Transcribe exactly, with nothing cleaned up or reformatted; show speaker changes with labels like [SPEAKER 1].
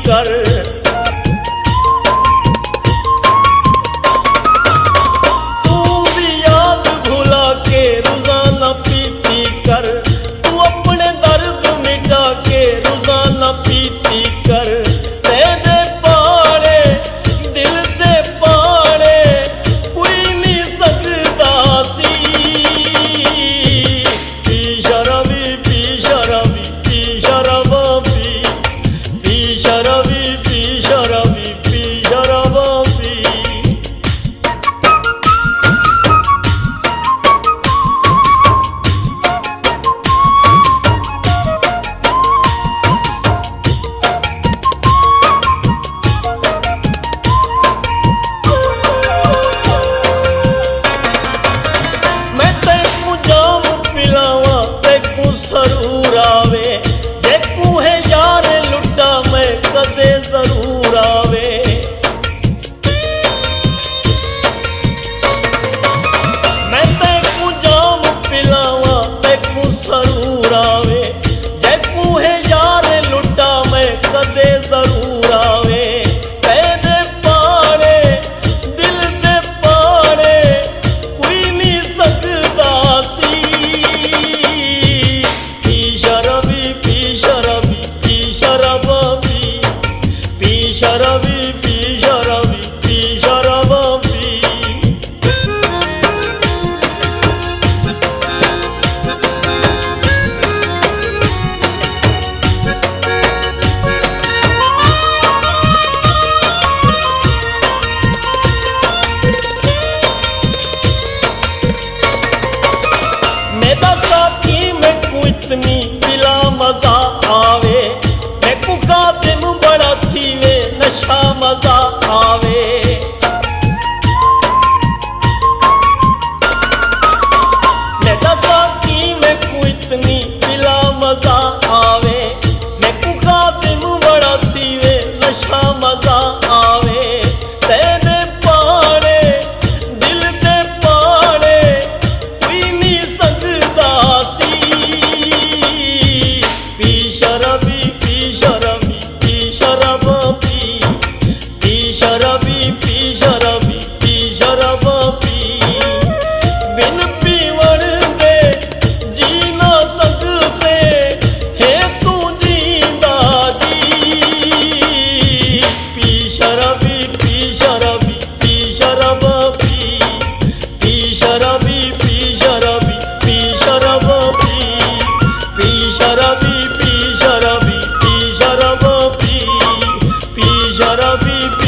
[SPEAKER 1] कर। तू भी याद भुला के रोजाना पीती कर, तू अपने दर्द मिटा के रोजाना पीती कर। तेरे पाड़े दिल दे पाड़े कोई नहीं सकदा सी। पी शराबी पी शराबी पी शराबा पी, पी शराबी पी शराबी पी शराबा पी। मैं तेकू जाम पिलावा तेकू सरूर आवे, जेकू है यार लुटा मैं कदे जरूर आवे। मैं तेकू जाम पिलावा तेकू सरूर आवे, जेकू है यार लुटा मैं कदे जरूर आवे। तेरे पाड़े दिल दे पाड़े कोई नहीं सकदा सी। पी शराबी पी शराबी पी शराबा पी, पी शराबी पी शराबी पी शराबा पी। मेरा साथी मैं को इतनी पिला मजा आवे, मैं को कातिम बड़ा थी वे नशा मजा आवे। मेरा साथी मैं को इतनी पिला मजा आवे, मैं को कातिम बड़ा थी वे नशा मजा आवे। तेरे पाड़े दिल दे पाड़े कोई नहीं सकदा सी। पी शराबी पी शराबी पी शराबा पी, पी शराबी पी शराबी पी शराबा पी। बिन पीवण दे जी ना सकसे है तू जींदा जी। पी शराबी पी शराबी पी शराबा पी, पी शराबी पी शराबी पी शराबा पी, पी शराबी पी शराबी पी शराबा पी, पी शराबी।